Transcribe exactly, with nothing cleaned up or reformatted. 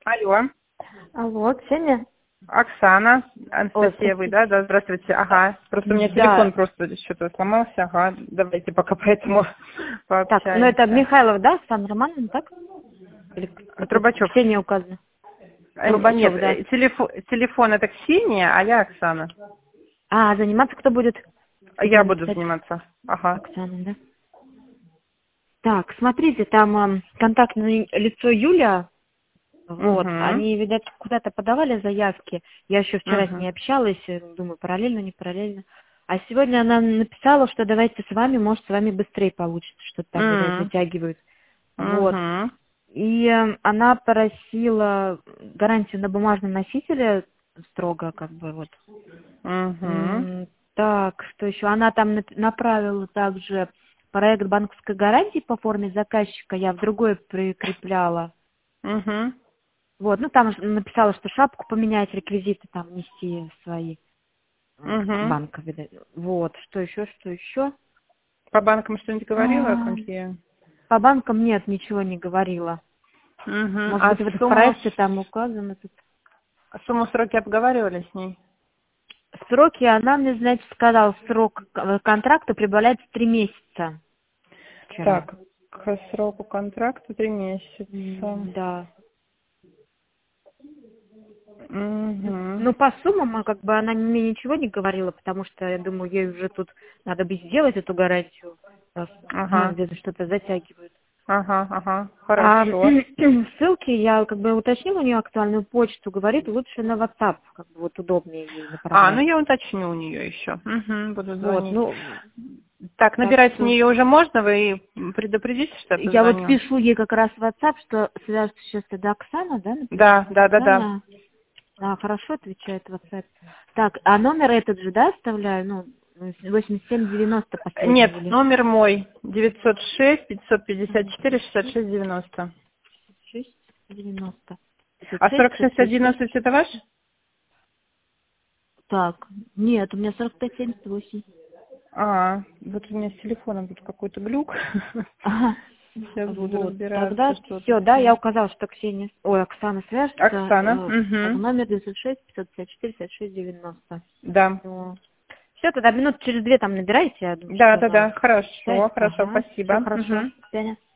Алло, Алло, Ксения? Оксана, Анастасия, Ой, вы, да? Да, здравствуйте. Ага, просто у меня телефон да. просто что-то сломался. Ага, давайте пока поэтому Так, ну это пообщаемся. Михайлов, да, Оксана Романовна, так? Или это Трубачев. Ксения указана? Э, Нет, Трубачев, да. э, телефон, телефон это Ксения, а я Оксана. А, заниматься кто будет? Я Хотела буду написать заниматься. Ага. Оксана, да? Так, смотрите, там эм, контактное лицо Юля, вот, Угу. они, видать, куда-то подавали заявки. Я еще вчера с Угу. ней общалась, э, думаю, параллельно, не параллельно. А сегодня она написала, что давайте с вами, может, с вами быстрее получится, что-то там, видать, затягивают. Вот. Угу. И э, она просила гарантию на бумажном носителе строго, как бы вот. Угу. М, Так, что еще? Она там нап- направила также проект банковской гарантии по форме заказчика, я в другой прикрепляла. Угу. Вот, ну там ж написала, что шапку поменять, реквизиты там внести свои м, Угу. банка, видать. Вот, что еще, что еще? По банкам что-нибудь говорила? А, Какие? По банкам нет, ничего не говорила. Угу. Может А быть, в этом сумму, проекте там указано тут. сумму сроки обговаривали с ней? Сроки, она мне, значит, сказала, срок к- контракта прибавляется три месяца вчера. Так, к сроку контракта три М, месяца. Да. Угу. Ну, по суммам, а как бы она мне ничего не говорила, потому что, я думаю, ей уже тут надо бы сделать эту гарантию, раз Ага, где-то что-то затягивают. ага, ага, А хорошо. ссылки я как бы уточнила у нее актуальную почту, говорит, лучше на WhatsApp, как бы вот удобнее ей А, ну направлять. я уточню у нее еще. Угу, буду Вот, звонить. ну, Так, так набирать что мне ее уже можно? Вы предупредите, что я я вот позвоню? пишу ей как раз в WhatsApp, что свяжется сейчас тогда Оксана, да, Да, напишу? да, да, да. Оксана, а, хорошо отвечает в WhatsApp. Так, а номер этот же, да, оставляю? Ну, восемьдесят семь девяносто Нет, последний или номер мой девятьсот шесть пятьсот пятьдесят четыре шестьдесят шесть девяносто. шесть девяносто. пятьсот А шесть сорок пятьсот шесть пятьдесят шесть. одиннадцать это ваш? Так, нет, у меня сорок пять семьдесят восемь. А, вот у меня с телефоном тут какой-то глюк. Ага. Сейчас буду Вот, тогда разбираться, что все, тут да, с я ним. указала, что Ксения, ой, Оксана свяжется, Оксана, э, так, угу. номер девятьсот шесть пятьсот пятьдесят четыре шестьдесят шесть девяносто. Да. Все, тогда минут через две там набирайте, я думаю, Да, что да, она да, хорошо, читает. хорошо, Ага, все спасибо. хорошо. Мгм. До свидания.